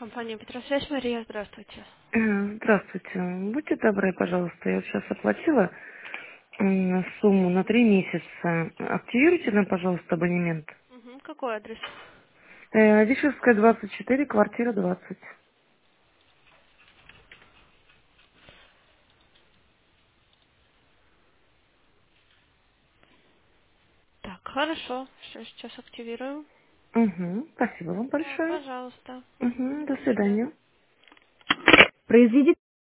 Компания Петросвязь, Мария, здравствуйте. Здравствуйте. Будьте добры, пожалуйста, я вот сейчас оплатила сумму на 3 месяца. Активируйте нам, пожалуйста, абонемент. Мгм. Какой адрес? Вишевская, 24, квартира 20. Так, хорошо. Все, сейчас активируем. Угу, спасибо вам Да, большое. пожалуйста. Угу, Мгм. до До свидания. свидания. Произведите